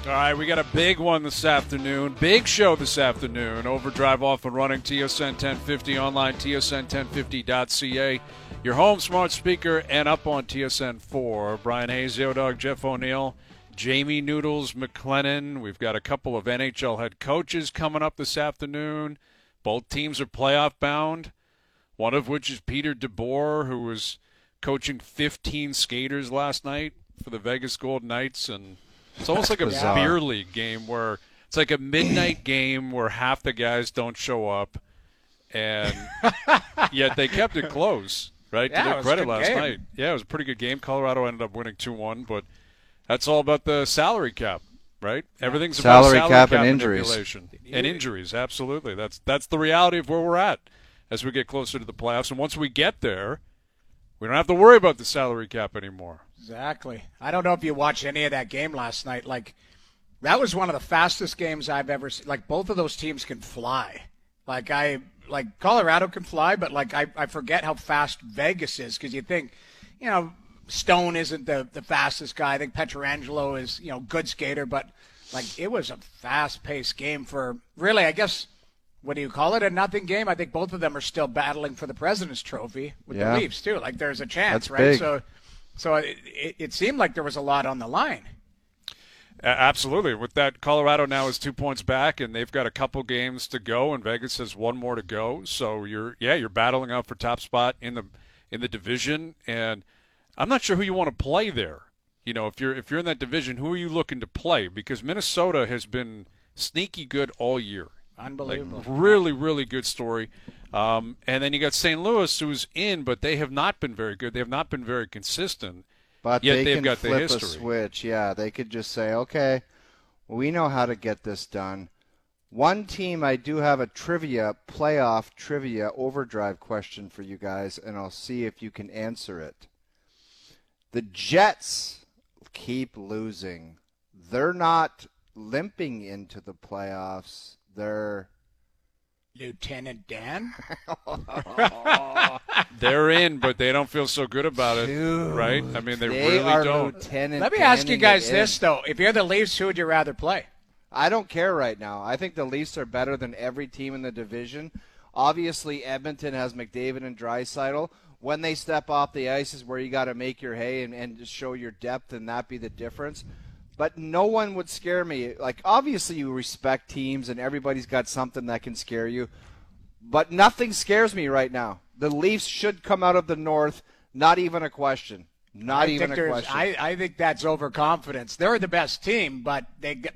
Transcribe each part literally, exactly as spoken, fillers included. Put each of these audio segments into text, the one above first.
All right, we got a big one this afternoon. Big show this afternoon. Overdrive off and running, T S N ten fifty online, T S N ten fifty dot C A. Your home smart speaker and up on T S N four. Brian Hayes, Yo-Dog, Jeff O'Neill, Jamie Noodles McLennan. We've got a couple of N H L head coaches coming up this afternoon. Both teams are playoff bound, one of which is Peter DeBoer, who was coaching fifteen skaters last night for the Vegas Golden Knights. And it's almost like a bizarre. beer league game where it's like a midnight game where half the guys don't show up, and yet they kept it close, right? Yeah, to it their was a credit good last game. night. Yeah, it was a pretty good game. Colorado ended up winning two one, but that's all about the salary cap, right? Everything's Salary about salary cap cap, and injuries. manipulation. And injuries, absolutely. That's that's the reality of where we're at as we get closer to the playoffs. And once we get there, we don't have to worry about the salary cap anymore. Exactly. I don't know if you watched any of that game last night. Like, that was one of the fastest games I've ever seen. Like, both of those teams can fly. Like, I like Colorado can fly, but like I, I forget how fast Vegas is, because you think, you know, Stone isn't the, the fastest guy. I think Pietrangelo is, you know, good skater, but like it was a fast-paced game for really, I guess, what do you call it, a nothing game? I think both of them are still battling for the President's Trophy with Yeah. the Leafs too. Like there's a chance, That's right? big. So, so it, it, it seemed like there was a lot on the line. A- Absolutely. With that, Colorado now is two points back, and they've got a couple games to go, and Vegas has one more to go. So you're, yeah, you're battling out for top spot in the in the division, and I'm not sure who you want to play there. You know, if you're if you're in that division, who are you looking to play? Because Minnesota has been sneaky good all year. Unbelievable. Like, really, really good story. Um, and then you got Saint Louis, who's in, but they have not been very good. They have not been very consistent. But Yet they they've can got the flip a history. switch. Yeah, they could just say, okay, we know how to get this done. One team, I do have a trivia, playoff trivia overdrive question for you guys, and I'll see if you can answer it. The Jets keep losing. They're not limping into the playoffs. They're Lieutenant Dan? They're in, but they don't feel so good about it, Dude, right? I mean, they, they really are don't. Lieutenant Let me ask you Danning guys it this, in. though. If you're the Leafs, who would you rather play? I don't care right now. I think the Leafs are better than every team in the division. Obviously, Edmonton has McDavid and Draisaitl. When they step off the ice is where you got to make your hay and, and just show your depth, and that be the difference. But no one would scare me. Like, obviously, you respect teams, and everybody's got something that can scare you. But nothing scares me right now. The Leafs should come out of the North. Not even a question. Not I even think a there's- question. I, I think that's overconfidence. They're the best team, but they get,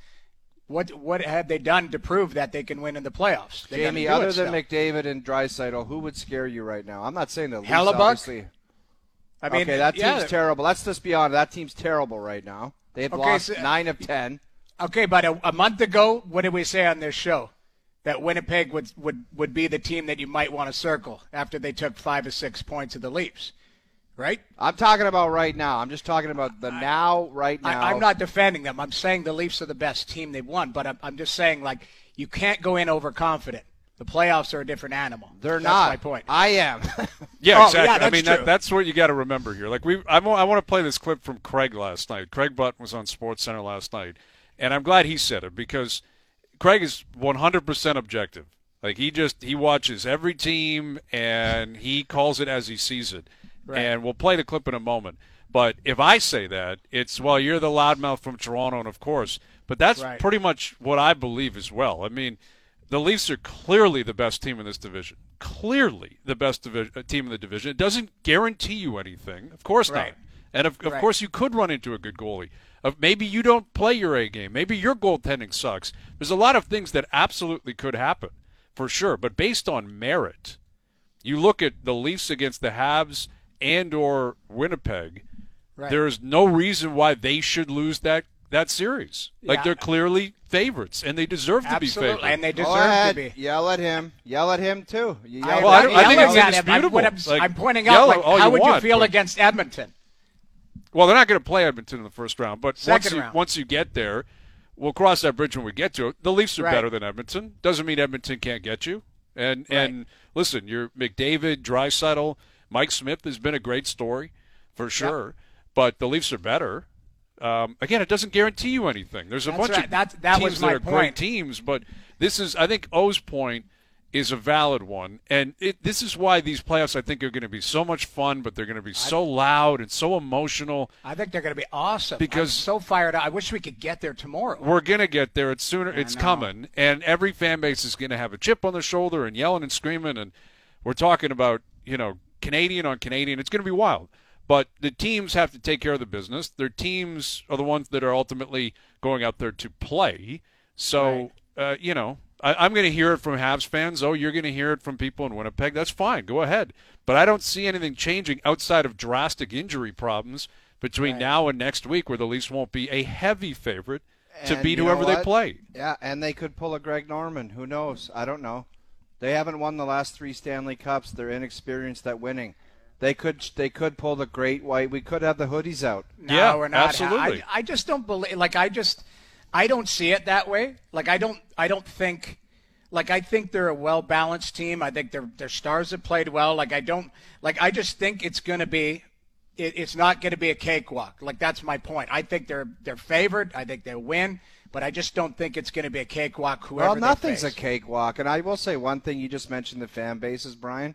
what what have they done to prove that they can win in the playoffs? They gotta Jamie, do other it than still. McDavid and Draisaitl, who would scare you right now? I'm not saying the Leafs, Hellebuck? obviously. I mean, okay, that team's yeah. terrible. Let's just be honest. That team's terrible right now. They've Okay, lost so- nine of ten. Okay, but a, a month ago, what did we say on this show? That Winnipeg would, would, would be the team that you might want to circle after they took five or six points of the Leafs, right? I'm talking about right now. I'm just talking about the now, right now. I, I'm not defending them. I'm saying the Leafs are the best team they've won, but I'm, I'm just saying, like, you can't go in overconfident. The playoffs are a different animal. They're That's not. my point. I am. Yeah, Oh, exactly. yeah, I that's mean, true. that, that's what you got to remember here. Like we, I, wa- I want to play this clip from Craig last night. Craig Button was on SportsCenter last night, and I'm glad he said it because Craig is one hundred percent objective. Like he just he watches every team and he calls it as he sees it. Right. And we'll play the clip in a moment. But if I say that, it's well, you're the loudmouth from Toronto, and of course. But that's Right. pretty much what I believe as well. I mean, the Leafs are clearly the best team in this division. Clearly the best divi- uh, team in the division. It doesn't guarantee you anything. Of course Right. not. And of, of Right. course you could run into a good goalie. Of maybe you don't play your A game. Maybe your goaltending sucks. There's a lot of things that absolutely could happen, for sure. But based on merit, you look at the Leafs against the Habs and or Winnipeg, Right. there's no reason why they should lose that, that series. Like Yeah. they're clearly favorites, and they deserve to be Absolutely, favored. and they Go deserve ahead. to be. Yell at him. Yell at him, too. You yell I, Well, I at don't- him. I think yelling it's at him. I'm, indisputable. what I'm, Like, I'm pointing yell out, like, all how you would want, you feel but- against Edmonton? Well, they're not going to play Edmonton in the first round, but Second once you, round. once you get there, we'll cross that bridge when we get to it. The Leafs are Right. better than Edmonton. Doesn't mean Edmonton can't get you. And Right. and listen, you're McDavid, Draisaitl, Mike Smith has been a great story for sure, but the Leafs are better. um, again, it doesn't guarantee you anything. There's a That's bunch right. of That, that teams was my that are point. great teams, but this is, I think, O's point is a valid one, and it, this is why these playoffs, I think, are going to be so much fun, but they're going to be so loud and so emotional. I think they're going to be awesome. Because I'm so fired up. I wish we could get there tomorrow. We're going to get there. It's sooner. I It's know. coming, and every fan base is going to have a chip on their shoulder and yelling and screaming, and we're talking about, you know, Canadian on Canadian. It's going to be wild. But the teams have to take care of the business. Their teams are the ones that are ultimately going out there to play. So, Right. uh, you know, I, I'm going to hear it from Habs fans. Oh, you're going to hear it from people in Winnipeg. That's fine. Go ahead. But I don't see anything changing outside of drastic injury problems between Right. now and next week, where the Leafs won't be a heavy favorite to And beat you know whoever they what? play. Yeah, and they could pull a Greg Norman. Who knows? I don't know. They haven't won the last three Stanley Cups. They're inexperienced at winning. They could they could pull the great white. We could have the hoodies out. No, Yeah, we're not. absolutely. I, I just don't believe. Like I just, I don't see it that way. Like I don't. I don't think. Like I think they're a well balanced team. I think their their stars have played well. Like I don't. Like I just think it's going to be. It, it's not going to be a cakewalk. Like that's my point. I think they're they're favored. I think they win. But I just don't think it's going to be a cakewalk. Whoever Well, they nothing's face. a cakewalk. And I will say one thing. You just mentioned the fan bases, Brian.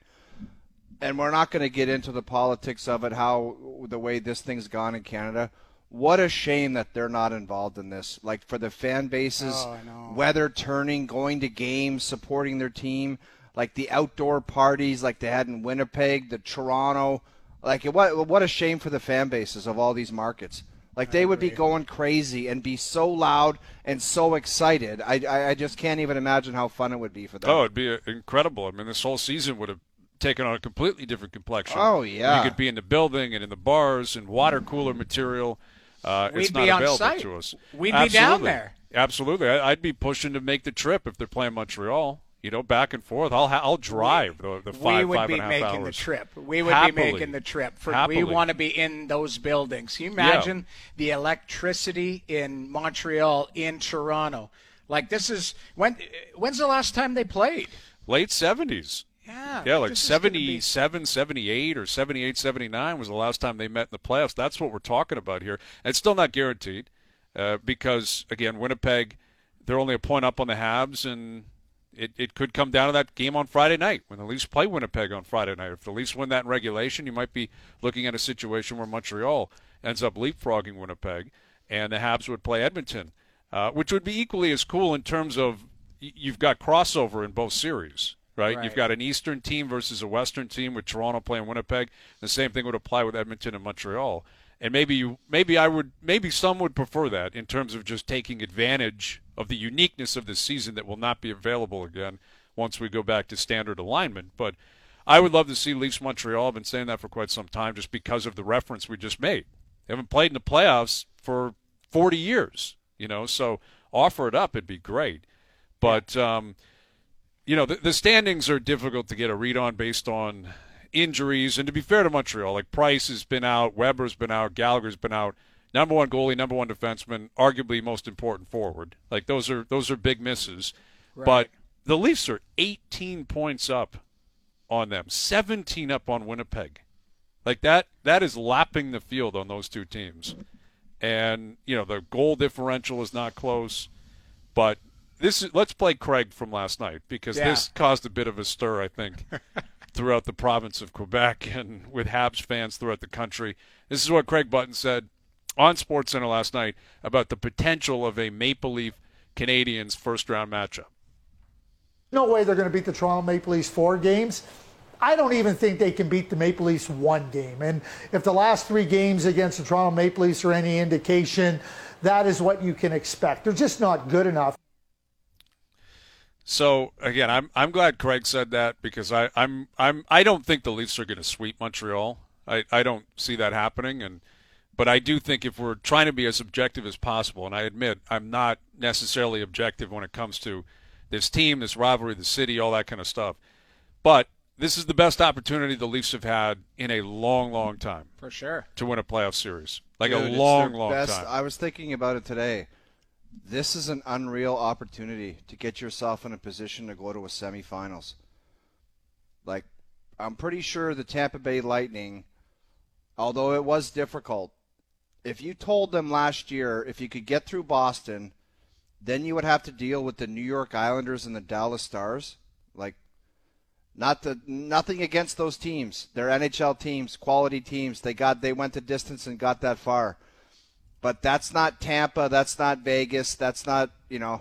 And we're not going to get into the politics of it, how the way this thing's gone in Canada. What a shame that they're not involved in this. Like for the fan bases, Oh, I know. weather turning, going to games, supporting their team, like the outdoor parties like they had in Winnipeg, the Toronto. Like what what a shame for the fan bases of all these markets. Like they would be going crazy and be so loud and so excited. I, I, I just can't even imagine how fun it would be for them. Oh, it'd be uh, incredible. I mean, this whole season would have taken on a completely different complexion. Oh, yeah. You could be in the building and in the bars and water cooler material. Uh, We'd it's not be on available site. to us. We'd be down Absolutely. there. Absolutely. I, I'd be pushing to make the trip if they're playing Montreal. You know, back and forth. I'll ha- I'll drive the, the five, we would five be and a half making hours. the trip. We would Happily. be making the trip. For, Happily. we want to be in those buildings. Can you imagine the electricity in Montreal, in Toronto? Like this is when? When's the last time they played? Late seventies. Yeah, Yeah, like this is gonna be- seventy-seven, seventy-eight, or seventy-eight, seventy-nine was the last time they met in the playoffs. That's what we're talking about here. And it's still not guaranteed uh, because, again, Winnipeg, they're only a point up on the Habs, and it, it could come down to that game on Friday night when the Leafs play Winnipeg on Friday night. If the Leafs win that in regulation, you might be looking at a situation where Montreal ends up leapfrogging Winnipeg, and the Habs would play Edmonton, uh, which would be equally as cool in terms of y- you've got crossover in both series. Right? Right. You've got an Eastern team versus a Western team with Toronto playing Winnipeg. The same thing would apply with Edmonton and Montreal. And maybe you, maybe I would, maybe some would prefer that in terms of just taking advantage of the uniqueness of this season that will not be available again once we go back to standard alignment. But I would love to see Leafs Montreal. I've been saying that for quite some time just because of the reference we just made. They haven't played in the playoffs for forty years, you know, so offer it up. It'd be great. But, um, you know, the, the standings are difficult to get a read on based on injuries. And to be fair to Montreal, like Price has been out, Weber's been out, Gallagher's been out. Number one goalie, number one defenseman, arguably most important forward. Like those are those are big misses. Right. But the Leafs are eighteen points up on them, seventeen up on Winnipeg. Like that that is lapping the field on those two teams. And, you know, the goal differential is not close, but This is, let's play Craig from last night because Yeah. this caused a bit of a stir, I think, throughout the province of Quebec and with Habs fans throughout the country. This is what Craig Button said on SportsCenter last night about the potential of a Maple Leaf Canadiens first-round matchup. No way they're going to beat the Toronto Maple Leafs four games. I don't even think they can beat the Maple Leafs one game. And if the last three games against the Toronto Maple Leafs are any indication, that is what you can expect. They're just not good enough. So again, I'm I'm glad Craig said that because I I'm I'm I don't think the Leafs are going to sweep Montreal. I, I don't see that happening, and but I do think if we're trying to be as objective as possible, and I admit I'm not necessarily objective when it comes to this team, this rivalry, the city, all that kind of stuff, but this is the best opportunity the Leafs have had in a long, long time For sure. to win a playoff series, like Dude, a it's long, their long best- time. I was thinking about it today. This is an unreal opportunity to get yourself in a position to go to a semifinals. Like, I'm pretty sure the Tampa Bay Lightning, although it was difficult, if you told them last year if you could get through Boston, then you would have to deal with the New York Islanders and the Dallas Stars. Like, not the nothing against those teams. They're N H L teams, quality teams. They got they went the distance and got that far. But that's not Tampa. That's not Vegas. That's not, you know.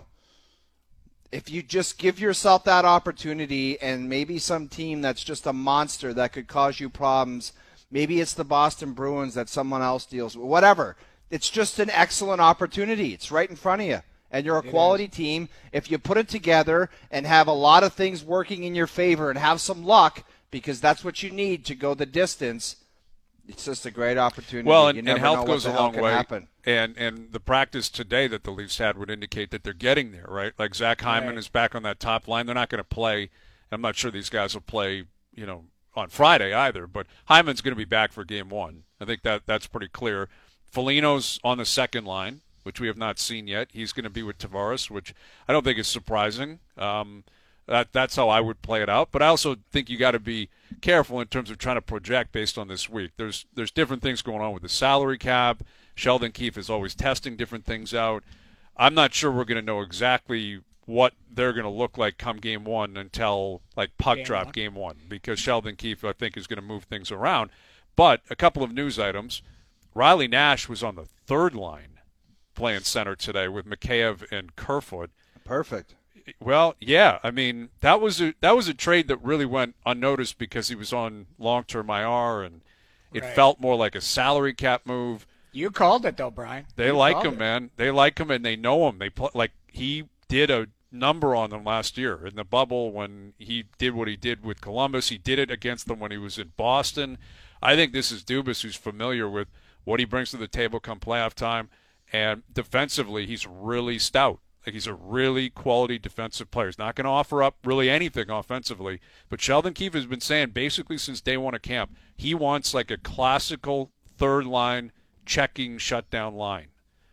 If you just give yourself that opportunity and maybe some team that's just a monster that could cause you problems, maybe it's the Boston Bruins that someone else deals with, whatever. It's just an excellent opportunity. It's right in front of you. And you're a quality team. If you put it together and have a lot of things working in your favor and have some luck, because that's what you need to go the distance, it's just a great opportunity. Well, and, you never and health know goes what a the hell long can way. Happen. And and the practice today that the Leafs had would indicate that they're getting there, right? Like Zach Hyman right. is back on that top line. They're not going to play. I'm not sure these guys will play, you know, on Friday either. But Hyman's going to be back for Game One. I think that that's pretty clear. Foligno's on the second line, which we have not seen yet. He's going to be with Tavares, which I don't think is surprising. Um, that that's how I would play it out. But I also think you got to be careful in terms of trying to project based on this week. There's there's different things going on with the salary cap. Sheldon Keefe is always testing different things out. I'm not sure we're going to know exactly what they're going to look like come game one until like puck Game drop one. game one, because Sheldon Keefe, I think, is going to move things around. But a couple of news items. Riley Nash was on the third line playing center today with Mikheyev and Kerfoot. Perfect. Well, yeah. I mean, that was a that was a trade that really went unnoticed because he was on long-term I R, and it Right. felt more like a salary cap move. You called it, though, Brian. They You like called him, it. man. They like him, and they know him. They play, like he did a number on them last year in the bubble when he did what he did with Columbus. He did it against them when he was in Boston. I think this is Dubas, who's familiar with what he brings to the table come playoff time, and defensively, he's really stout. Like, he's a really quality defensive player. He's not going to offer up really anything offensively. But Sheldon Keefe has been saying basically since day one of camp, he wants like a classical third line checking shutdown line.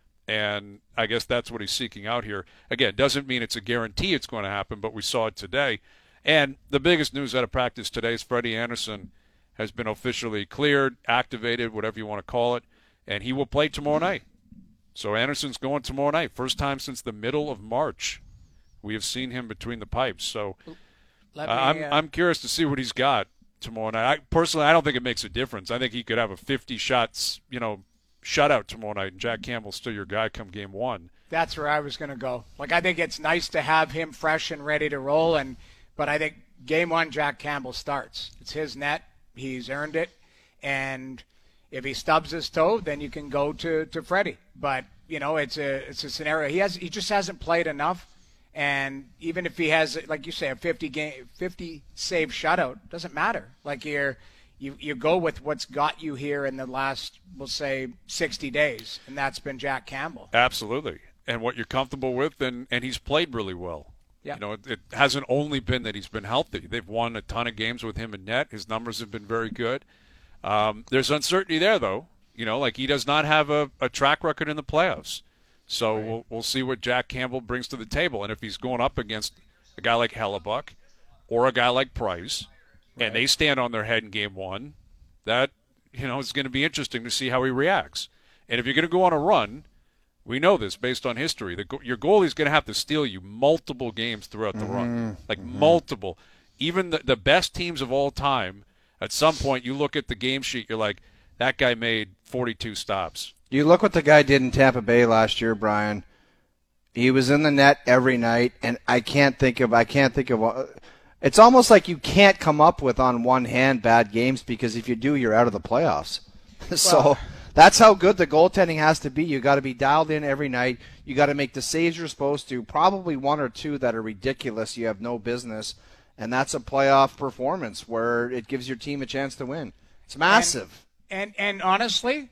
And I guess that's what he's seeking out here. Again, doesn't mean it's a guarantee it's going to happen, but we saw it today. And the biggest news out of practice today is Freddie Anderson has been officially cleared, activated, whatever you want to call it, and he will play tomorrow night. So Anderson's going tomorrow night. First time since the middle of March we have seen him between the pipes. So Let uh, me, I'm uh, I'm curious to see what he's got tomorrow night. I, personally, I don't think it makes a difference. I think he could have a fifty shots, you know, shutout tomorrow night, and Jack Campbell's still your guy come game one. That's where I was going to go. Like, I think it's nice to have him fresh and ready to roll, and but I think game one, Jack Campbell starts. It's his net. He's earned it, and if he stubs his toe, then you can go to, to Freddie. But, you know, it's a it's a scenario. He has he just hasn't played enough. And even if he has, like you say, a fifty game fifty save shutout, doesn't matter. Like you're you you go with what's got you here in the last, we'll say, sixty days, and that's been Jack Campbell. Absolutely. And what you're comfortable with, and, and he's played really well. Yeah. You know, it, it hasn't only been that he's been healthy. They've won a ton of games with him in net. His numbers have been very good. Um, there's uncertainty there, though. You know, like he does not have a, a track record in the playoffs. So right. we'll we'll see what Jack Campbell brings to the table. And if he's going up against a guy like Hellebuck or a guy like Price, right. and they stand on their head in game one, that, you know, it's going to be interesting to see how he reacts. And if you're going to go on a run, we know this based on history. The, your goalie's going to have to steal you multiple games throughout the mm-hmm. run, like mm-hmm. multiple. Even the, the best teams of all time, at some point you look at the game sheet, you're like, that guy made forty-two stops. You look what the guy did in Tampa Bay last year, Brian. He was in the net every night, and I can't think of I can't think of. It's almost like you can't come up with on one hand bad games, because if you do, you're out of the playoffs. so well, that's how good the goaltending has to be. You got to be dialed in every night. You got to make the saves you're supposed to. Probably one or two that are ridiculous. You have no business, and that's a playoff performance where it gives your team a chance to win. It's massive. And and, and honestly,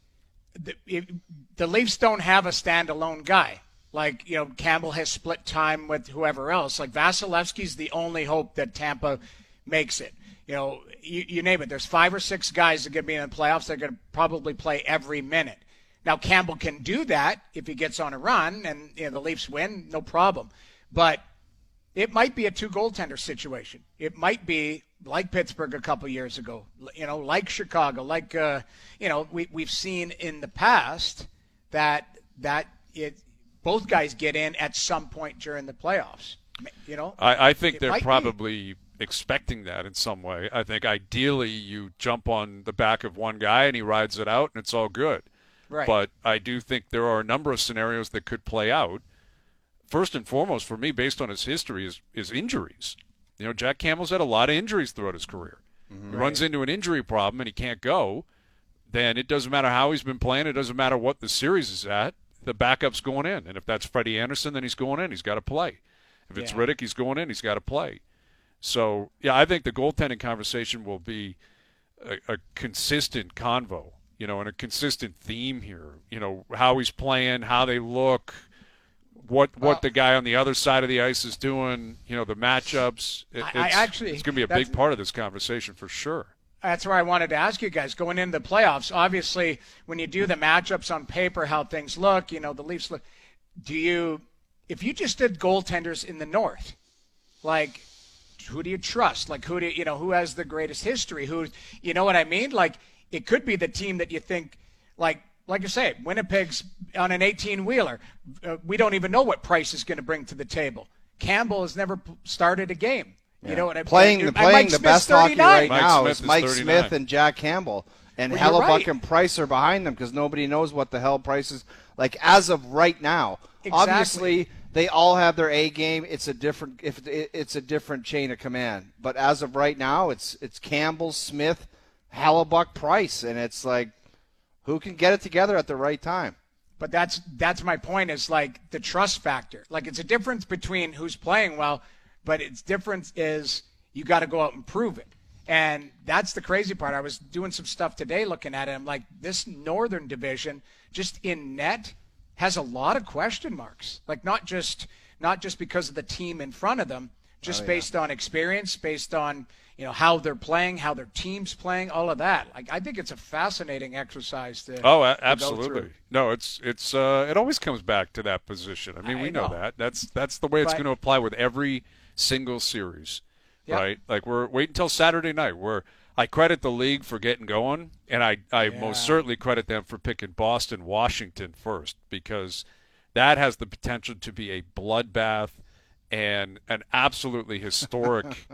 the, it, the Leafs don't have a standalone guy. Like, you know, Campbell has split time with whoever else. Like, Vasilevsky's the only hope that Tampa makes it. You know, you, you name it. There's five or six guys that are going to be in the playoffs. They're going to probably play every minute. Now, Campbell can do that if he gets on a run and, you know, the Leafs win, no problem. But it might be a two goaltender situation. It might be like Pittsburgh a couple years ago, you know, like Chicago, like, uh, you know, we, we've seen in the past that that it both guys get in at some point during the playoffs. You know, I, I think they're might probably be. expecting that in some way. I think ideally you jump on the back of one guy and he rides it out and it's all good. Right. But I do think there are a number of scenarios that could play out. First and foremost, for me, based on his history, is, is injuries. You know, Jack Campbell's had a lot of injuries throughout his career. Mm-hmm. He runs into an injury problem and he can't go, then it doesn't matter how he's been playing. It doesn't matter what the series is at. The backup's going in. And if that's Freddie Anderson, then he's going in. He's got to play. If it's yeah. Riddick, he's going in. He's got to play. So, yeah, I think the goaltending conversation will be a, a consistent convo, you know, and a consistent theme here. You know, how he's playing, how they look, what what well, the guy on the other side of the ice is doing, you know, the matchups. It, I, it's, I actually, it's going to be a big part of this conversation for sure. That's where I wanted to ask you guys, going into the playoffs, obviously, when you do the matchups on paper, how things look, you know, the Leafs look, do you, if you just did goaltenders in the North, like – who do you trust? Like, who do you, you know, who has the greatest history? Who, you know what I mean? Like, it could be the team that you think, like, like I say, Winnipeg's on an eighteen-wheeler. Uh, we don't even know what Price is going to bring to the table. Campbell has never p- started a game. Yeah. You know what I mean? Playing, the, playing the best hockey right Mike now Smith is is Mike thirty-nine. Smith and Jack Campbell. And well, Hellebuck right. and Price are behind them because nobody knows what the hell Price is like as of right now. Exactly. Obviously, they all have their A game. It's a different if it's a different chain of command. But as of right now, it's it's Campbell, Smith, Hellebuck, Price, and it's like who can get it together at the right time. But that's that's my point. Is like the trust factor. Like it's a difference between who's playing well, but its difference is you got to go out and prove it. And that's the crazy part. I was doing some stuff today looking at it. I'm like, this Northern Division, just in net, has a lot of question marks. Like not just not just because of the team in front of them, just oh, yeah. based on experience, based on you know how they're playing, how their team's playing, all of that. Like I think it's a fascinating exercise to. Oh, a- to absolutely. No, it's it's uh, it always comes back to that position. I mean, I we know, know. that. That's that's the way it's But- going to apply with every single series, Yep. right? Like we're wait until Saturday night. Where I credit the league for getting going, and I I Yeah. most certainly credit them for picking Boston, Washington first because that has the potential to be a bloodbath and an absolutely historic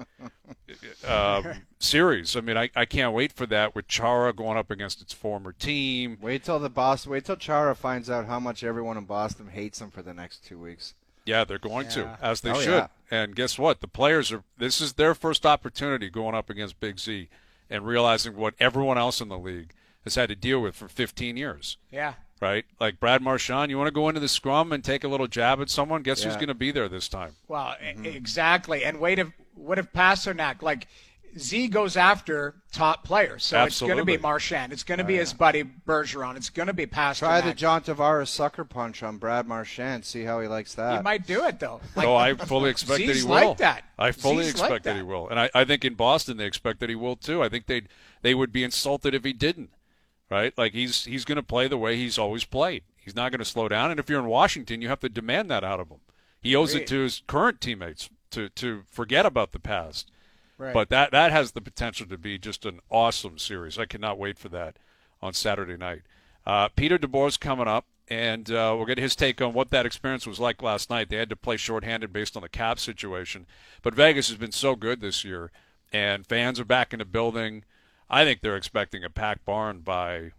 um, series. I mean, I, I can't wait for that with Chara going up against its former team. Wait till the Boston. Wait till Chara finds out how much everyone in Boston hates him for the next two weeks. Yeah, they're going Yeah. to, as they Oh, should. yeah. And guess what? The players are. This is their first opportunity going up against Big Z and realizing what everyone else in the league has had to deal with for fifteen years. Yeah. Right? Like Brad Marchand, you want to go into the scrum and take a little jab at someone? Guess who's Yeah. going to be there this time? Well, e- exactly. And wait if what if Pasternak, like Z goes after top players. So it's going to Absolutely. be Marchand. It's going to be his buddy Bergeron. It's going to be Pasternak. Try the John Tavares sucker punch on Brad Marchand. See how he likes that. He might do it though. Like, Oh, I fully expect that he Z's will. like that. I fully Z's expect like that. he that. will. And I, I think in Boston they expect that he will too. I think they they would be insulted if he didn't. Right? Like he's he's going to play the way he's always played. He's not going to slow down. And if you're in Washington, you have to demand that out of him. He owes Agreed. it to his current teammates to to forget about the past. Right. But that that has the potential to be just an awesome series. I cannot wait for that on Saturday night. Uh, Peter DeBoer's coming up, and uh, we'll get his take on what that experience was like last night. They had to play shorthanded based on the cap situation. But Vegas has been so good this year, and fans are back in the building. I think they're expecting a packed barn by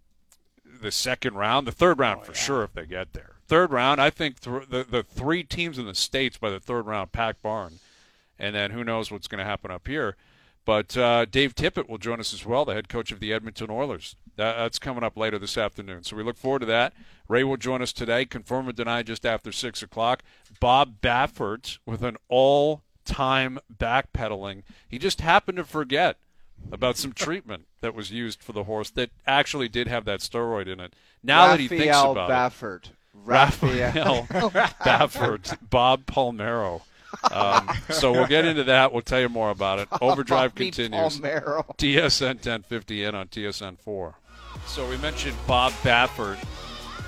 the second round, the third round Oh, for yeah. sure if they get there. Third round, I think th- the the three teams in the States by the third round, packed barn. And then who knows what's going to happen up here. But uh, Dave Tippett will join us as well, the head coach of the Edmonton Oilers. That, that's coming up later this afternoon. So we look forward to that. Ray will join us today, confirm or deny, just after six o'clock. Bob Baffert with an all-time backpedaling. He just happened to forget about some treatment that was used for the horse that actually did have that steroid in it. Now that he thinks Raphael about Baffert. it. Raphael. Raphael Baffert. Bob Palmero. Um, so we'll get into that. We'll tell you more about it. Overdrive Bobby continues. Palmero. T S N ten fifty in on T S N four. So we mentioned Bob Baffert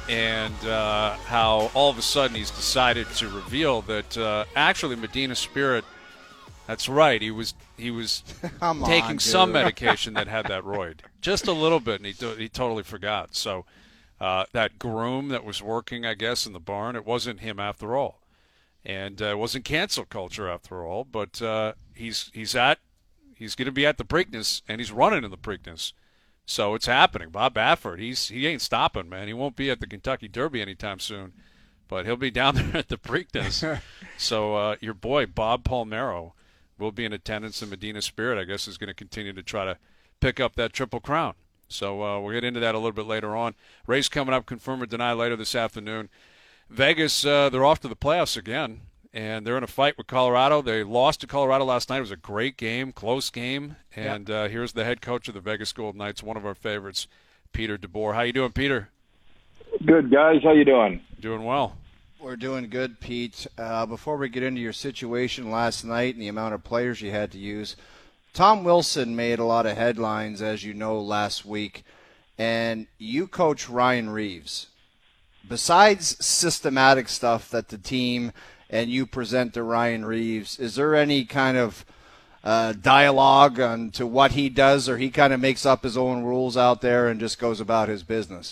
and uh, how all of a sudden he's decided to reveal that uh, actually Medina Spirit, that's right, he was he was taking on, some dude. medication that had that roid, just a little bit, and he do, he totally forgot. So uh, that groom that was working, I guess, in the barn, it wasn't him after all, and uh, it wasn't cancel culture after all. But uh, he's he's at he's going to be at the Preakness, and he's running in the Preakness. So it's happening. Bob Baffert, he's he ain't stopping, man. He won't be at the Kentucky Derby anytime soon, but he'll be down there at the Preakness. So uh, your boy Bob Palmero will be in attendance, and Medina Spirit, I guess, is going to continue to try to pick up that Triple Crown. So uh, we'll get into that a little bit later on. Race coming up, confirm or deny later this afternoon. Vegas, uh, they're off to the playoffs again, and they're in a fight with Colorado. They lost to Colorado last night. It was a great game, close game. And uh, here's the head coach of the Vegas Golden Knights, one of our favorites, Peter DeBoer. How you doing, Peter? Good, guys. How you doing? Doing well. We're doing good, Pete. Uh, before we get into your situation last night and the amount of players you had to use, Tom Wilson made a lot of headlines, as you know, last week. And you coach Ryan Reeves. Besides systematic stuff that the team and you present to Ryan Reeves, is there any kind of uh, dialogue on to what he does, or he kind of makes up his own rules out there and just goes about his business?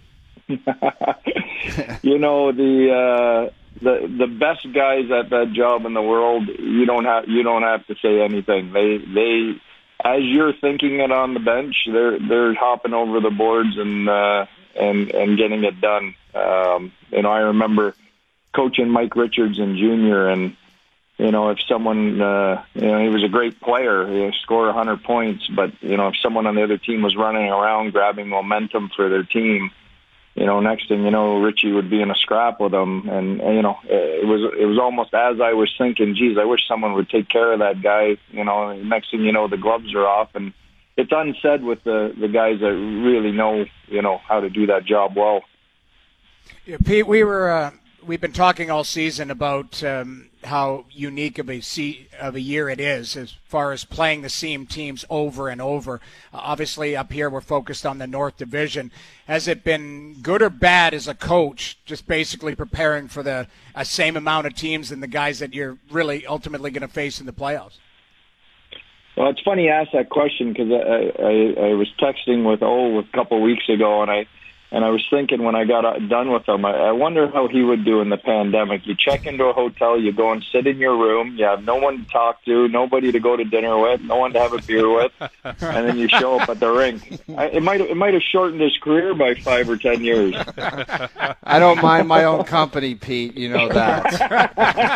You know, the uh, the the best guys at that job in the world, you don't have you don't have to say anything. They they as you're thinking it on the bench, they're they're hopping over the boards and uh, and and getting it done. Um, you know, I remember coaching Mike Richardson Junior and you know, if someone, uh, you know, he was a great player, he scored one hundred points, but, you know, if someone on the other team was running around grabbing momentum for their team, you know, next thing you know, Richie would be in a scrap with them. And, and you know, it was it was almost as I was thinking, geez, I wish someone would take care of that guy. You know, next thing you know, the gloves are off. And it's unsaid with the, the guys that really know, you know, how to do that job well. Yeah, Pete, we were uh, we've been talking all season about um, how unique of a se- of a year it is as far as playing the same teams over and over. Uh, obviously, up here we're focused on the North Division. Has it been good or bad as a coach, just basically preparing for the uh, same amount of teams and the guys that you're really ultimately going to face in the playoffs? Well, it's funny you ask that question because I, I, I was texting with O a couple of weeks ago, and I and I was thinking when I got done with him, I, I wonder how he would do in the pandemic. You check into a hotel, you go and sit in your room, you have no one to talk to, nobody to go to dinner with, no one to have a beer with, and then you show up at the rink. I, it might it might have shortened his career by five or ten years. I don't mind my own company, Pete. You know that.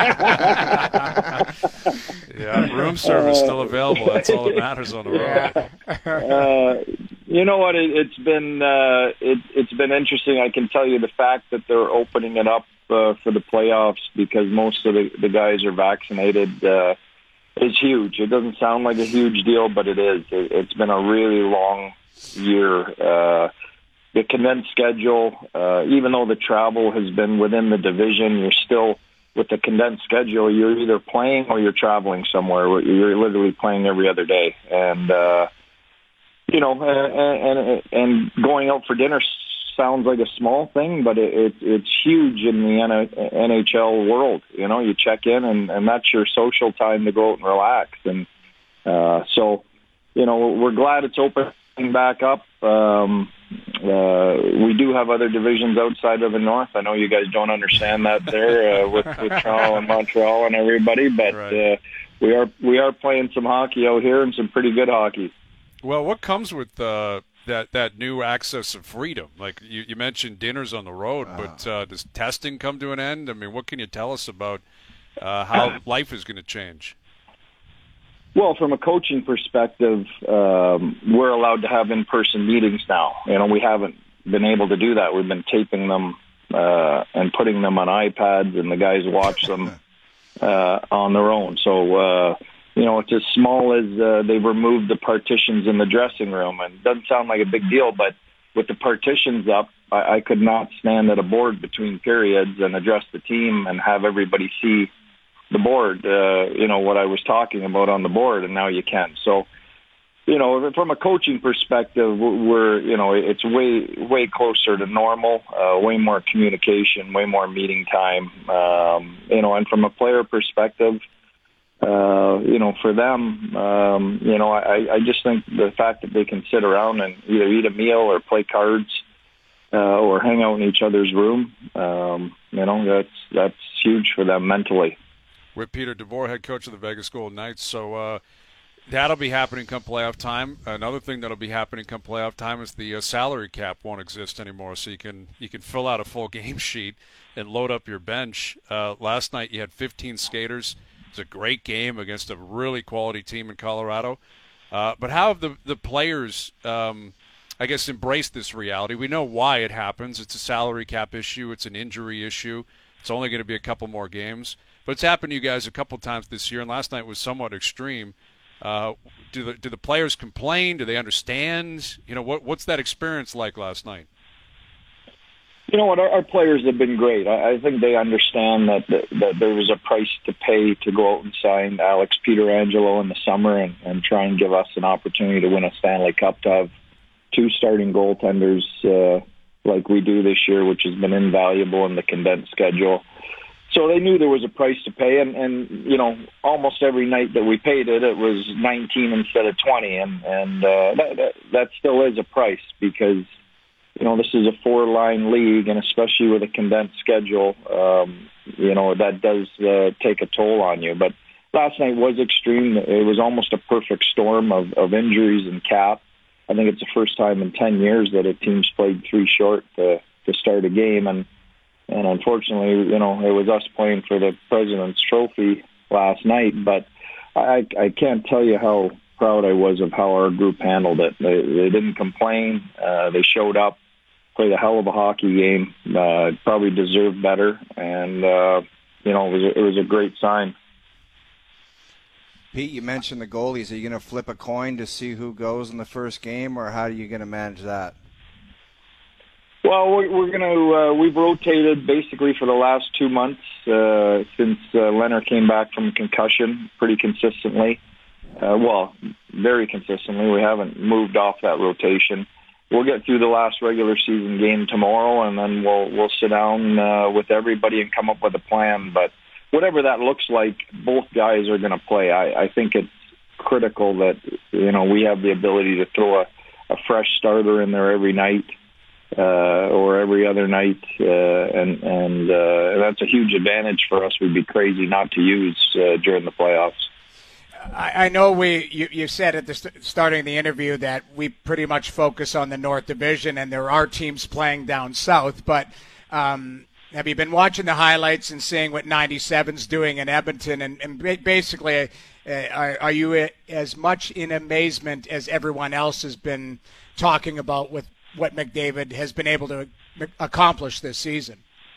Yeah, room service still available. That's all that matters on the road. Uh, you know what? It, it's been uh, it, it's been interesting. I can tell you the fact that they're opening it up uh, for the playoffs because most of the, the guys are vaccinated uh, is huge. It doesn't sound like a huge deal, but it is. It, it's been a really long year. Uh, the condensed schedule, uh, even though the travel has been within the division, you're still with the condensed schedule. You're either playing or you're traveling somewhere. You're literally playing every other day, and. Uh, You know, and, and and going out for dinner sounds like a small thing, but it, it, it's huge in the N H L world. You know, you check in, and, and that's your social time to go out and relax. And uh, so, you know, we're glad it's opening back up. Um, uh, we do have other divisions outside of the North. I know you guys don't understand that there uh, with, with Toronto and Montreal and everybody, but right. uh, we are we are playing some hockey out here and some pretty good hockey. Well, what comes with uh, that that new access of freedom? Like you, you mentioned dinners on the road, uh, but uh, does testing come to an end? I mean, what can you tell us about uh, how life is going to change? Well, from a coaching perspective, um, we're allowed to have in-person meetings now. You know, we haven't been able to do that. We've been taping them uh, and putting them on iPads, and the guys watch them uh, on their own. So. Uh, You know, it's as small as uh, they've removed the partitions in the dressing room. And it doesn't sound like a big deal, but with the partitions up, I, I could not stand at a board between periods and address the team and have everybody see the board, uh, you know, what I was talking about on the board, and now you can. So, you know, from a coaching perspective, we're, you know, it's way, way closer to normal, uh, way more communication, way more meeting time, um, you know, and from a player perspective, uh, you know, for them, um, you know, I, I just think the fact that they can sit around and either eat a meal or play cards, uh, or hang out in each other's room, um, you know, that's, that's huge for them mentally. With Peter DeBoer, head coach of the Vegas Golden Knights. So, uh, that'll be happening come playoff time. Another thing that'll be happening come playoff time is the uh, salary cap won't exist anymore, so you can you can fill out a full game sheet and load up your bench. Uh, last night you had fifteen skaters. It was a great game against a really quality team in Colorado. Uh, but how have the the players, um, I guess, embraced this reality? We know why it happens. It's a salary cap issue. It's an injury issue. It's only going to be a couple more games. But it's happened to you guys a couple times this year, and last night was somewhat extreme. Uh, do the do the players complain? Do they understand? You know, what what's that experience like last night? You know what? Our, our players have been great. I, I think they understand that, that that there was a price to pay to go out and sign Alex Pietrangelo in the summer and, and try and give us an opportunity to win a Stanley Cup, to have two starting goaltenders uh, like we do this year, which has been invaluable in the condensed schedule. So they knew there was a price to pay, and, and you know, almost every night that we paid it, it was nineteen instead of twenty, and and uh, that, that that still is a price because, you know, this is a four-line league, and especially with a condensed schedule, um, you know, that does uh, take a toll on you. But last night was extreme. It was almost a perfect storm of, of injuries and cap. I think it's the first time in ten years that a team's played three short to, to start a game, and And unfortunately, you know, it was us playing for the President's Trophy last night. But I, I can't tell you how proud I was of how our group handled it. They, they didn't complain. Uh, they showed up, played a hell of a hockey game. Uh, probably deserved better, and uh, you know, it was a, it was a great sign. Pete, you mentioned the goalies. Are you going to flip a coin to see who goes in the first game, or how are you going to manage that? Well, we're, we're going to, uh, we've rotated basically for the last two months uh, since uh, Leonard came back from concussion pretty consistently. Uh, well, very consistently. We haven't moved off that rotation. We'll get through the last regular season game tomorrow, and then we'll we'll sit down uh, with everybody and come up with a plan. But whatever that looks like, both guys are going to play. I, I think it's critical that, you know, we have the ability to throw a, a fresh starter in there every night. Uh, or every other night, uh, and and uh, that's a huge advantage for us. We'd be crazy not to use uh, during the playoffs. I, I know we you, you said at the st- starting of the interview that we pretty much focus on the North Division, and there are teams playing down south. But um, have you been watching the highlights and seeing what ninety-seven's doing in Edmonton? And, and basically, uh, are, are you as much in amazement as everyone else has been talking about with what McDavid has been able to accomplish this season?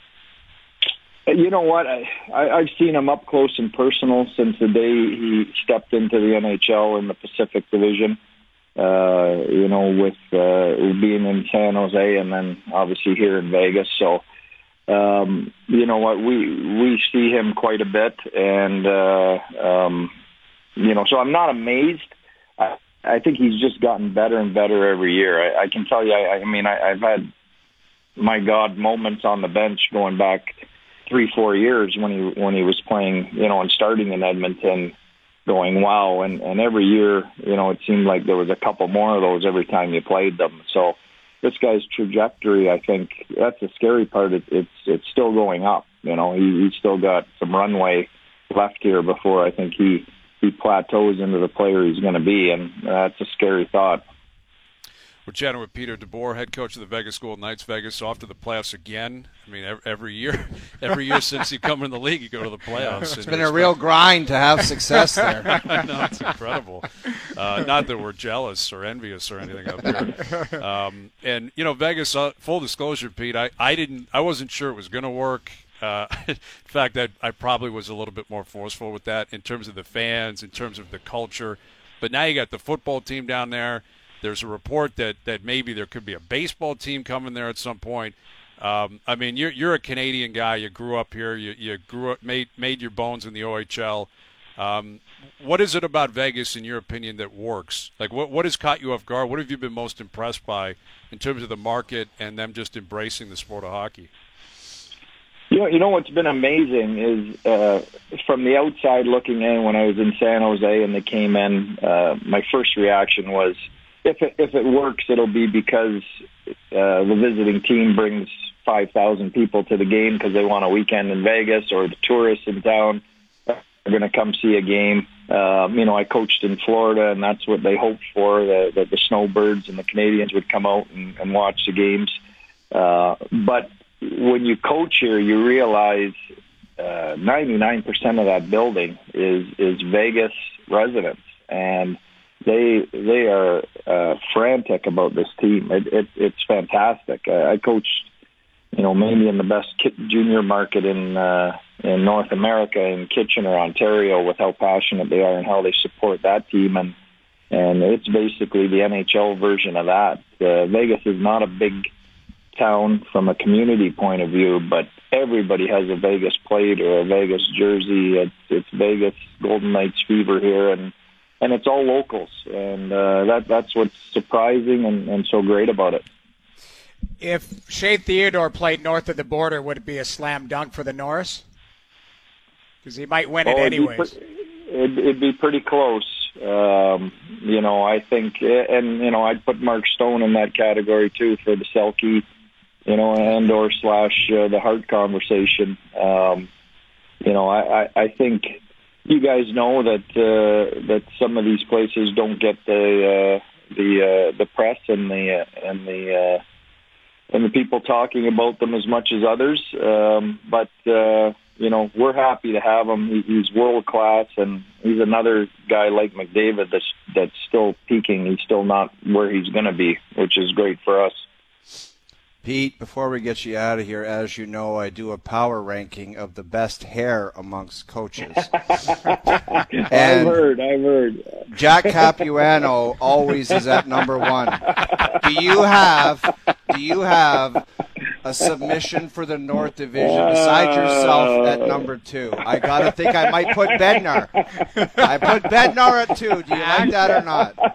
You know what? I, I, I've seen him up close and personal since the day he stepped into the N H L in the Pacific Division. Uh, you know, with uh, being in San Jose and then obviously here in Vegas. So, um, you know what? We we see him quite a bit, and uh, um, you know, so I'm not amazed. I, I think he's just gotten better and better every year. I, I can tell you, I, I mean, I, I've had, my God, moments on the bench going back three, four years when he when he was playing, you know, and starting in Edmonton, going, wow. And, and every year, you know, it seemed like there was a couple more of those every time you played them. So this guy's trajectory, I think, that's the scary part. It, it's it's still going up. You know, he, he's still got some runway left here before I think he he plateaus into the player he's going to be, and that's a scary thought. We're chatting with Peter DeBoer, head coach of the Vegas Golden Knights. Vegas off to the playoffs again. I mean, every year, every year since you come in the league, you go to the playoffs. It's been a real grind to have success there. I know, it's incredible. Uh, not that we're jealous or envious or anything up here. Um, and you know, Vegas. Uh, full disclosure, Pete, I, I didn't, I wasn't sure it was going to work. Uh, in fact, I, I probably was a little bit more forceful with that in terms of the fans, in terms of the culture. But now you got the football team down there. There's a report that, that maybe there could be a baseball team coming there at some point. Um, I mean, you're you're a Canadian guy. You grew up here. You you grew up made made your bones in the O H L. Um, what is it about Vegas, in your opinion, that works? Like, what what has caught you off guard? What have you been most impressed by in terms of the market and them just embracing the sport of hockey? You know, you know what's been amazing is uh, from the outside looking in. When I was in San Jose and they came in, uh, my first reaction was, if it, if it works, it'll be because uh, the visiting team brings five thousand people to the game because they want a weekend in Vegas, or the tourists in town are going to come see a game. Um, you know, I coached in Florida, and that's what they hoped for, that, that the Snowbirds and the Canadians would come out and, and watch the games. Uh, but when you coach here, you realize uh, ninety-nine percent of that building is, is Vegas residents, and they they are uh, frantic about this team. It, it, it's fantastic. Uh, I coached, you know, mainly in the best junior market in uh, in North America, in Kitchener, Ontario, with how passionate they are and how they support that team, and and it's basically the N H L version of that. Uh, Vegas is not a big town from a community point of view, but everybody has a Vegas plate or a Vegas jersey. It's, it's Vegas Golden Knights fever here, and and it's all locals, and uh, that that's what's surprising and, and so great about it. If Shea Theodore played north of the border, would it be a slam dunk for the Norris? Because he might win it oh, it'd anyways. Be pre- it'd, it'd be pretty close. Um, you know, I think, and you know, I'd put Mark Stone in that category too for the Selke, you know, and or slash uh, the Hart conversation. Um, you know, I, I, I think you guys know that uh, that some of these places don't get the uh, the uh, the press and the uh, and the uh, and the people talking about them as much as others. Um, but uh, you know, we're happy to have him. He, he's world class, and he's another guy like McDavid that's that's still peaking. He's still not where he's going to be, which is great for us. Pete, before we get you out of here, as you know, I do a power ranking of the best hair amongst coaches. I've heard, I've heard. Jack Capuano always is at number one. Do you have, do you have a submission for the North Division besides yourself at number two? I gotta think I might put Bednar. I put Bednar at two. Do you like that or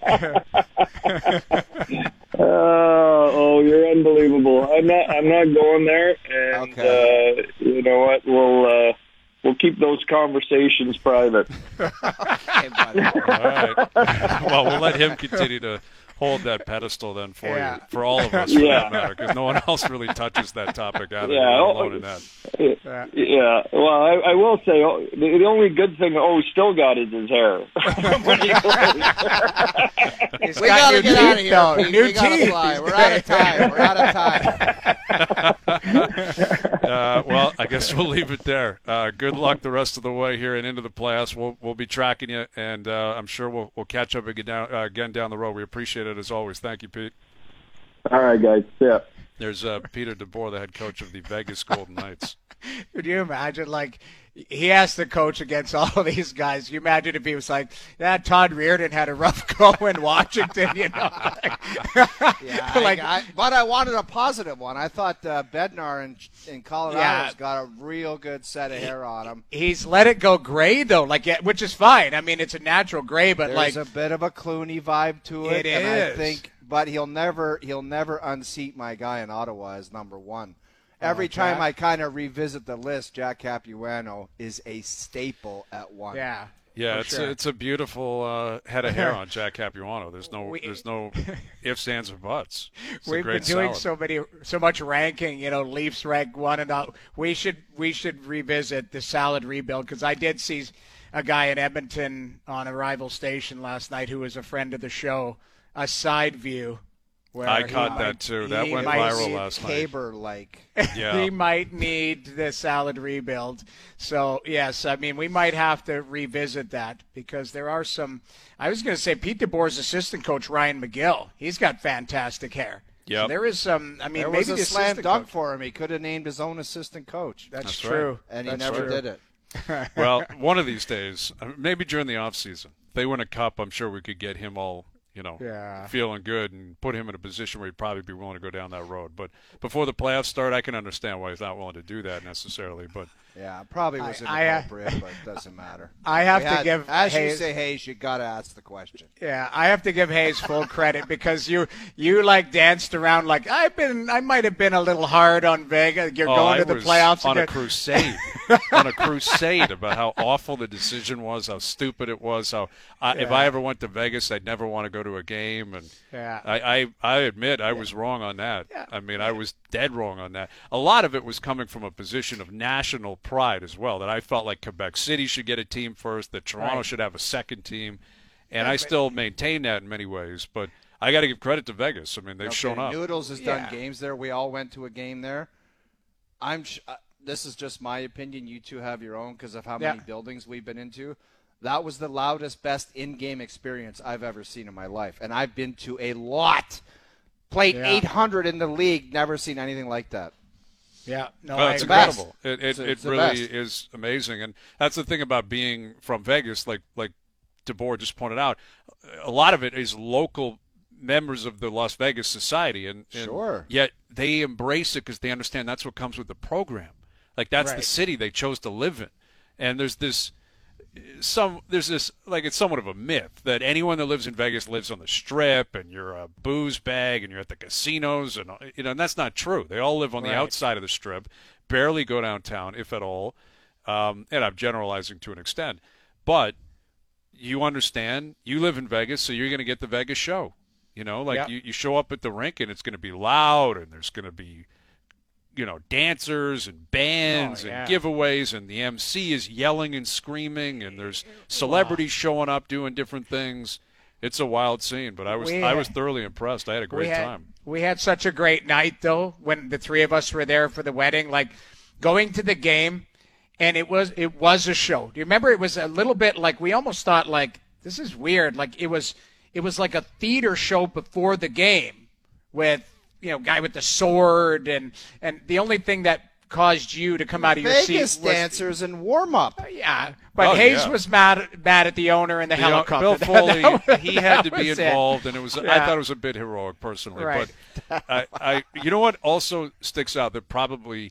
not? Uh, oh, you're unbelievable. I'm not. I'm not going there. And okay. uh, you know what? We'll uh, we'll keep those conversations private. Okay, buddy. All right. Well, we'll let him continue to hold that pedestal then for Yeah. you, for all of us, for Yeah. that matter, because no one else really touches that topic out of Yeah, yeah, oh, alone in that. Yeah. Well, I, I will say oh, the, the only good thing oh, he still got is his hair. He's We got gotta new get teeth, out of here. though. Pete. New We gotta teeth. fly. We're out of time. We're out of time. Uh, well, I guess we'll leave it there. Uh, good luck the rest of the way here and into the playoffs. We'll we'll be tracking you, and uh, I'm sure we'll we'll catch up again down, uh, again down the road. We appreciate it as always. Thank you, Pete. All right, guys. Yeah. There's uh, Peter DeBoer, the head coach of the Vegas Golden Knights. Could you imagine, like, he has to coach against all of these guys. Can you imagine if he was like, yeah, Todd Reardon had a rough go in Washington, you know? Yeah, Like- I, I, but I wanted a positive one. I thought uh, Bednar in, in Colorado's Yeah. got a real good set of hair on him. He's let it go gray, though, like, yeah, which is fine. I mean, it's a natural gray, but, There's like, a bit of a Clooney vibe to it. It and I is. think, but he'll never he'll never unseat my guy in Ottawa as number one. Every Oh, time Jack? I kind of revisit the list, Jack Capuano is a staple at one. yeah. Yeah, for it's sure. a, it's a beautiful uh, head of hair on Jack Capuano. There's no We- there's no ifs, ands, or buts. It's a We've great been doing salad. so many, so much ranking. You know, Leafs rank one and all. We should, we should revisit the salad rebuild because I did see a guy in Edmonton on a rival station last night who was a friend of the show. A side view. Where I he caught might- that too. That he went might viral need- last night. Tabor like. Yeah. He might need the salad rebuild. So, yes, I mean, we might have to revisit that because there are some – I was going to say Pete DeBoer's assistant coach, Ryan McGill, he's got fantastic hair. Yep. So there is some – I mean, There maybe was the a slam assistant dunk coach- for him. He could have named his own assistant coach. That's, That's true. right. And he That's never true. did it. Well, one of these days, uh, maybe during the off season, if they win a cup, I'm sure we could get him all, you know, Yeah. feeling good and put him in a position where he'd probably be willing to go down that road. But before the playoffs start, I can understand why he's not willing to do that necessarily. But Yeah, probably was I- I, uh, inappropriate, but it doesn't matter. I have We to had- give as you Hayes- say, Hayes, you got to ask the question. Yeah, I have to give Hayes full credit because you you like danced around like I've been I might have been a little hard on Vegas. You're Oh, going I to the was playoffs on again. a crusade, on a crusade about how awful the decision was, how stupid it was. How I, if Yeah. I ever went to Vegas, I'd never want to go to a game. And Yeah. I, I, I admit I was wrong on that. Yeah. I mean, I was dead wrong on that. A lot of it was coming from a position of national pride as well. That I felt like Quebec City should get a team first, that Toronto Right. should have a second team, and I still maintain that in many ways. But I got to give credit to Vegas. I mean, they've Okay, shown up. Noodles has Yeah. done games there. We all went to a game there. I'm. Sh- uh, this is just my opinion. You two have your own because of how many Yeah. buildings we've been into. That was the loudest, best in-game experience I've ever seen in my life, and I've been to a lot. Played Yeah. eight hundred in the league. Never seen anything like that. Yeah, no, Oh, I it's agree. best. incredible. It it, It's- it it's the really best. is amazing, and that's the thing about being from Vegas. Like like DeBoer just pointed out, a lot of it is local members of the Las Vegas society, and, and Sure. yet they embrace it because they understand that's what comes with the program. Like that's the Right. city they chose to live in, and there's this. Some there's this like it's somewhat of a myth that anyone that lives in Vegas lives on the Strip and you're a booze bag and you're at the casinos and you know and that's not true. They all live on the Right. outside of the Strip, barely go downtown if at all. Um, and I'm generalizing to an extent, but you understand. You live in Vegas, so you're going to get the Vegas show. You know, like Yep. you, you show up at the rink and it's going to be loud and there's going to be you know, dancers and bands Oh, yeah. and giveaways, and the M C is yelling and screaming, and there's celebrities showing up doing different things. It's a wild scene, but I was We I had- was thoroughly impressed. I had a great we had, time. We had such a great night, though, when the three of us were there for the wedding. Like going to the game, and it was it was a show. Do you remember? It was a little bit like we almost thought like this is weird. Like it was it was like a theater show before the game with you know guy with the sword and and the only thing that caused you to come out of your seat Vegas was dancers and warm up. yeah. But Oh, Hayes yeah. was mad mad at the owner in the, The- helicopter. Bill That- Foley, that was- he had to that be was it. involved, and it was I Yeah. thought it was a bit heroic personally. Right. But I, I, you know what also sticks out that probably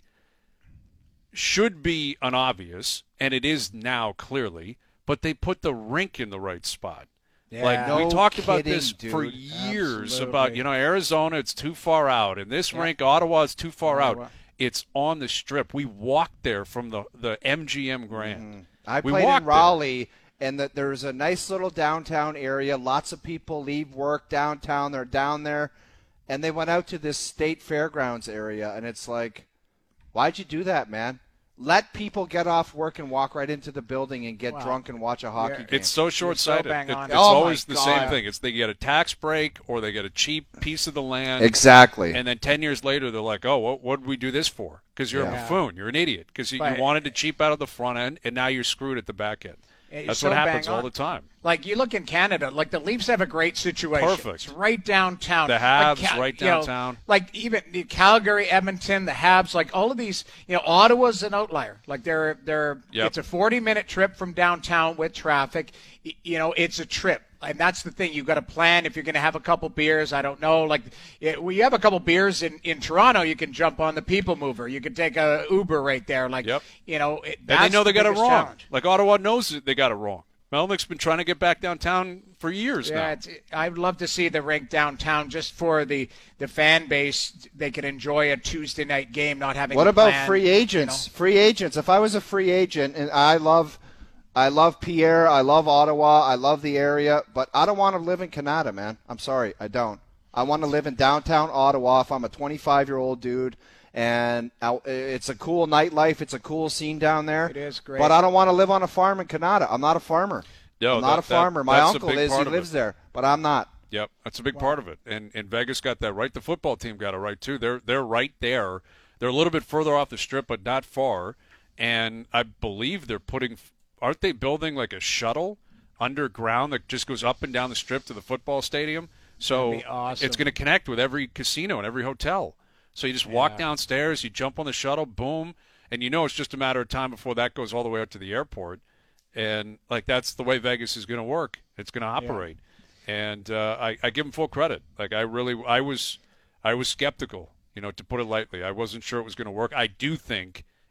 should be an obvious, and it is now clearly, but they put the rink in the right spot. Like No we talked about kidding, this for dude. years Absolutely. about you know Arizona, it's too far out, and this rink Ottawa is too far Ottawa. out. It's on the Strip. We walked there from the the M G M Grand. I We played in walked there. Raleigh, and that there's a nice little downtown area. Lots of people leave work downtown. They're down there, and they went out to this state fairgrounds area, and it's like, why'd you do that, man? Let people get off work and walk right into the building and get Wow. drunk and watch a hockey Yeah. game. It's so short-sighted. bang It- on. it's Oh, my always the same God. thing. It's they get a tax break or they get a cheap piece of the land. exactly. And then ten years later, they're like, "Oh, what what did we do this for? Because you're Yeah. a buffoon. You're an idiot. Because you, Right. you wanted to cheap out of the front end, and now you're screwed at the back end." It's That's so what happens bang all on. the time. Like you look in Canada, like the Leafs have a great situation. Perfect. It's right downtown. The Habs, Like, Ca- right you know, downtown. like even the Calgary, Edmonton, the Habs, like all of these. You know, Ottawa's an outlier. Like they're they're. Yep. It's a forty minute trip from downtown with traffic. Y- You know, it's a trip. And that's the thing. You've got to plan if you're going to have a couple beers. I don't know. Like, it, when you have a couple beers in, in Toronto, you can jump on the People Mover. You can take a Uber right there. Like, Yep. you know, it, And they that's know they the got it biggest wrong. challenge. Like Ottawa knows that they got it wrong. Melnick's been trying to get back downtown for years Yeah, now. it's, I'd love to see the rink downtown just for the, the fan base. They could enjoy a Tuesday night game, not having. What to about plan, free you agents? know. Free agents. If I was a free agent, and I love, I love Pierre, I love Ottawa, I love the area, but I don't want to live in Canada, man. I'm sorry, I don't. I want to live in downtown Ottawa. If I'm a twenty-five-year-old dude, and I, it's a cool nightlife, it's a cool scene down there. It is great. But I don't want to live on a farm in Canada. I'm not a farmer. No, I'm not that- a farmer. that- My that's a uncle big is. He part of lives it. there, but I'm not. Yep, that's a big part of it, and and Vegas got that right. The football team got it right too. They're they're right there. They're a little bit further off the Strip, but not far. And I believe they're putting. Aren't they building like a shuttle underground that just goes up and down the Strip to the football stadium? So That'd be awesome. it's going to connect with every casino and every hotel. So you just walk Yeah. downstairs, you jump on the shuttle, boom, and you know it's just a matter of time before that goes all the way out to the airport. And like that's the way Vegas is going to work. It's going to operate. And uh, I, I give them full credit. Like I really, I was, I was skeptical, you know, to put it lightly. I wasn't sure it was going to work. I do think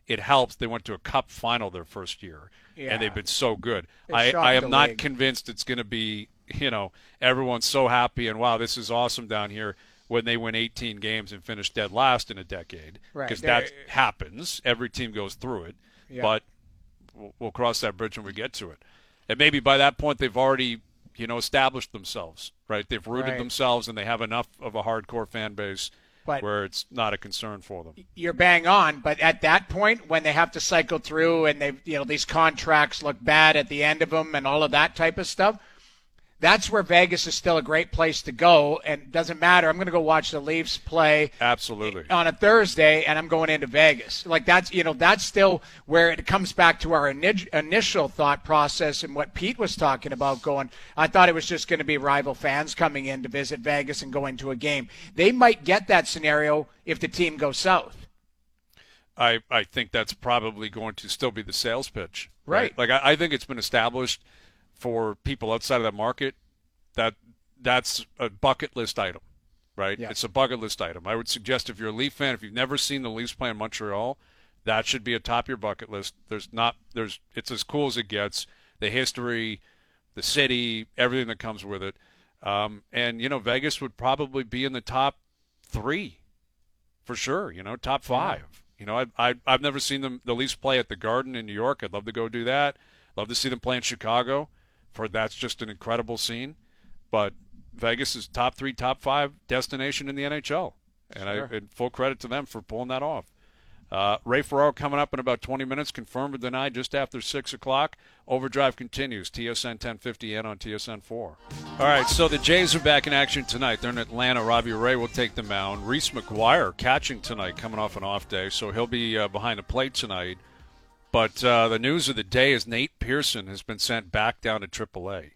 it helps. They went to a Cup final their first year, Yeah. and they've been so good. It I, shocked I the am not league. convinced it's going to be, you know, everyone's so happy and, wow, this is awesome down here when they win eighteen games and finish dead last in a decade. Right. Because They're- that happens. Every team goes through it. Yeah. But we'll, we'll cross that bridge when we get to it. And maybe by that point they've already, you know, established themselves, right? They've rooted Right. themselves and they have enough of a hardcore fan base But- where it's not a concern for them. You're bang on, but at that point, when they have to cycle through and they, you know, these contracts look bad at the end of them and all of that type of stuff, that's where Vegas is still a great place to go. And it doesn't matter. I'm going to go watch the Leafs play Absolutely. on a Thursday, and I'm going into Vegas. Like that's, you know, that's still where it comes back to our ini- initial thought process and what Pete was talking about. Going, I thought it was just going to be rival fans coming in to visit Vegas and going to a game. They might get that scenario if the team goes south. I, I think that's probably going to still be the sales pitch. Right. Like, I, I think it's been established for people outside of that market that that's a bucket list item, right? Yeah. It's a bucket list item. I would suggest if you're a Leaf fan, if you've never seen the Leafs play in Montreal, that should be atop your bucket list. There's not, there's, it's as cool as it gets. The history, the city, everything that comes with it. Um, and, you know, Vegas would probably be in the top three for sure, you know, top five. You know, I, I, I've never seen them, the Leafs play at the Garden in New York. I'd love to go do that. Love to see them play in Chicago. For that's just an incredible scene. But Vegas is top three, top five destination in the N H L. And, Sure. I, and full credit to them for pulling that off. Uh, Ray Ferraro coming up in about twenty minutes, confirmed or denied just after six o'clock. Overdrive continues, T S N ten fifty and on T S N four. All right, so the Jays are back in action tonight. They're in Atlanta. Robbie Ray will take the mound. Reese McGuire catching tonight, coming off an off day, so he'll be uh, behind the plate tonight. But uh, the news of the day is Nate Pearson has been sent back down to triple A.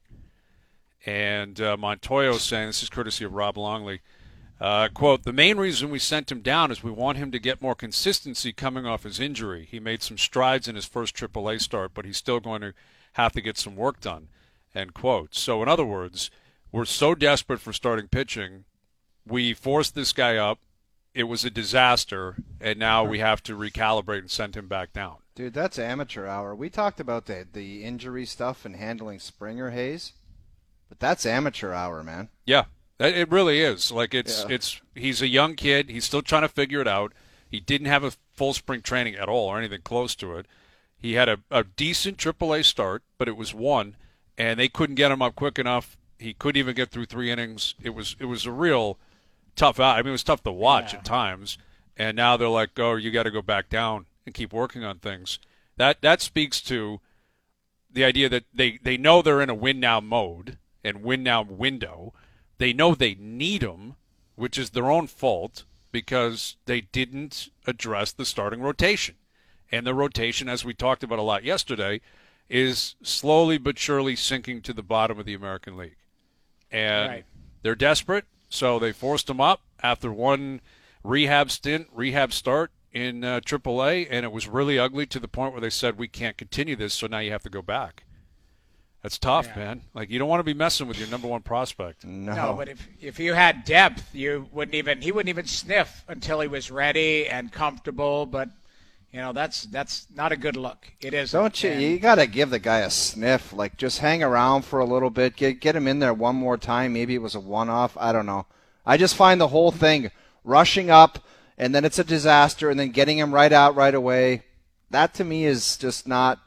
And uh, Montoyo saying, this is courtesy of Rob Longley, Uh, quote, the main reason we sent him down is we want him to get more consistency coming off his injury. He made some strides in his first triple A start, but he's still going to have to get some work done, end quote. So in other words, we're so desperate for starting pitching, we forced this guy up. It was a disaster, and now we have to recalibrate and send him back down. Dude, that's amateur hour. We talked about the, the injury stuff and handling Springer, Hayes, but that's amateur hour, man. Yeah. It really is. Like it's Yeah. it's he's a young kid. He's still trying to figure it out. He didn't have a full spring training at all or anything close to it. He had a, a decent triple A start, but it was one, and they couldn't get him up quick enough. He couldn't even get through three innings. It was it was a real tough out. I mean, it was tough to watch Yeah. at times. And now they're like, "Oh, you got to go back down and keep working on things." That that speaks to the idea that they, they know they're in a win now mode and win now window. They know they need them, which is their own fault because they didn't address the starting rotation. And the rotation, as we talked about a lot yesterday, is slowly but surely sinking to the bottom of the American League. And Right. they're desperate, so they forced them up after one rehab stint, rehab start in uh, triple A, and it was really ugly to the point where they said, we can't continue this, so now you have to go back. That's tough, Yeah. man. Like, you don't want to be messing with your number one prospect. No. No, but if if you had depth, you wouldn't even he wouldn't even sniff until he was ready and comfortable. But you know that's that's not a good look. It is. Don't you? You got to give the guy a sniff. Like, just hang around for a little bit. Get get him in there one more time. Maybe it was a one-off. I don't know. I just find the whole thing rushing up, and then it's a disaster, and then getting him right out right away. That to me is just not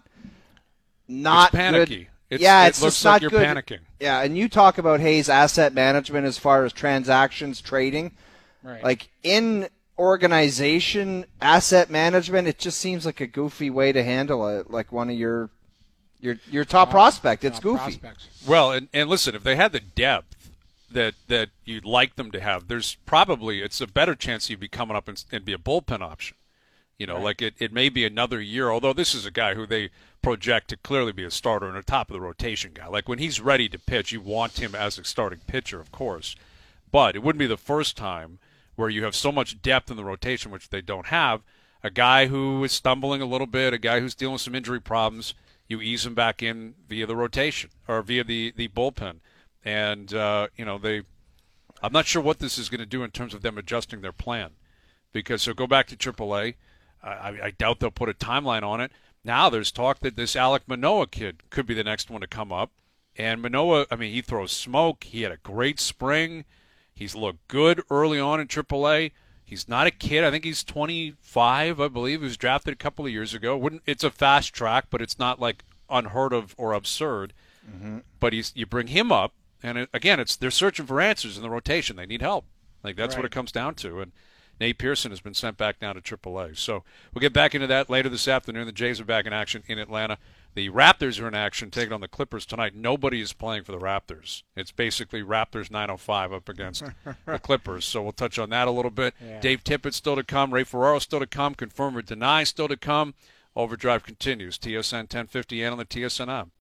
not It's panicky. good. It's, yeah, it it's looks just like not you're good. panicking. Yeah, and you talk about Hayes asset management as far as transactions, trading. Right. Like in organization, asset management, it just seems like a goofy way to handle it. Like one of your your your top prospect, it's Top goofy. prospects. Well, and, and listen, if they had the depth that that you'd like them to have, there's probably it's a better chance you'd be coming up and, and be a bullpen option. You know, like it, it may be another year, although this is a guy who they project to clearly be a starter and a top of the rotation guy. Like when he's ready to pitch, you want him as a starting pitcher, of course. But it wouldn't be the first time where you have so much depth in the rotation, which they don't have. A guy who is stumbling a little bit, a guy who's dealing with some injury problems, you ease him back in via the rotation or via the, the bullpen. And, uh, you know, they I'm not sure what this is going to do in terms of them adjusting their plan. Because so go back to triple A. I, I doubt they'll put a timeline on it. Now there's talk that this Alek Manoah kid could be the next one to come up. And Manoah, I mean, he throws smoke. He had a great spring. He's looked good early on in triple A. He's not a kid. I think he's twenty-five, I believe. He was drafted a couple of years ago. Wouldn't It's a fast track, but it's not like unheard of or absurd. Mm-hmm. But he's you bring him up, and it, again, it's they're searching for answers in the rotation. They need help. Like that's right. what it comes down to. And Nate Pearson has been sent back down to triple A. So we'll get back into that later this afternoon. The Jays are back in action in Atlanta. The Raptors are in action, taking on the Clippers tonight. Nobody is playing for the Raptors. It's basically Raptors nine oh five up against the Clippers. So we'll touch on that a little bit. Yeah. Dave Tippett still to come. Ray Ferraro still to come. Confirm or deny still to come. Overdrive continues. T S N ten fifty and on the T S N app.